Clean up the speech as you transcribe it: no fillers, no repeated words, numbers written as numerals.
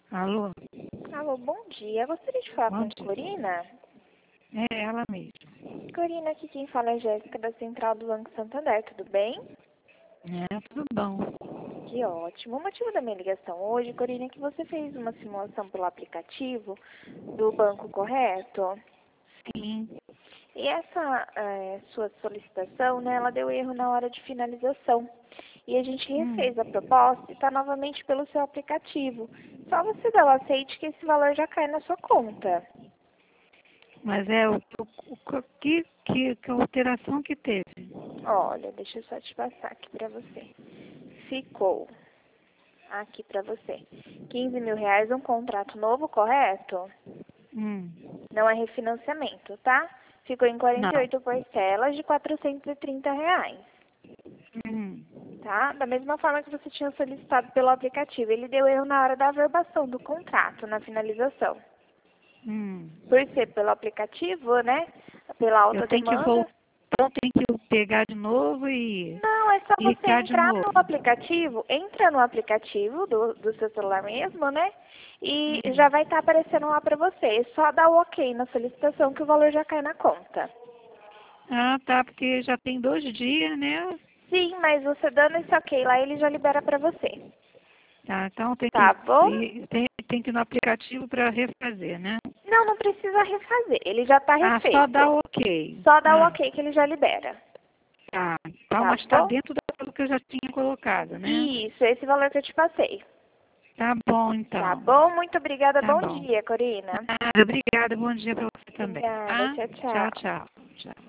Alô? Alô, bom dia. Gostaria de falar com Bom a dia. Corina. É ela mesma. Corina, aqui quem fala é a Jéssica da Central do Banco Santander, tudo bem? É, tudo bom. Que ótimo. O motivo da minha ligação hoje, Corina, é que você fez uma simulação pelo aplicativo do banco, correto? Sim. E essa sua solicitação, né, ela deu erro na hora de finalização. E a gente refez a proposta e está novamente pelo seu aplicativo. Só você dar o aceite que esse valor já cai na sua conta. Mas é que alteração que teve? Olha, deixa eu só te passar aqui para você. Ficou aqui para você. R$ 15.000 um contrato novo, correto? Hum. Não é refinanciamento, tá? Ficou em Não. 48 parcelas de R$ 430, Hum. tá? Da mesma forma que você tinha solicitado pelo aplicativo. Ele deu erro na hora da averbação do contrato, na finalização. Hum. Por ser pelo aplicativo, né? Pela Eu alta tenho que demanda. voltar, então tem que pegar de novo e Não, é só você clicar de entrar novo. no aplicativo, entra no aplicativo do seu celular mesmo, né? E Hum. já vai estar aparecendo lá para você. É só dar o ok na solicitação que o valor já cai na conta. Ah, tá, porque já tem 2 dias, né? Sim, mas você dando esse ok lá, ele já libera para você. Tá, então tem Tá bom? tem que ir no aplicativo para refazer, né? Não, não precisa refazer. Ele já está Ah, só dá refeito. o ok. Só dá o Ah, ok que ele já libera. tá. Então, Tá mas está bom? dentro daquilo que eu já tinha colocado, né? Isso, esse valor que eu te passei. Tá bom, Tá então. bom? Muito obrigada. Tá Bom bom. dia, Corina. Obrigada. Bom dia para você também, Obrigada. tá? Tchau, Tchau, tchau. tchau. Tchau.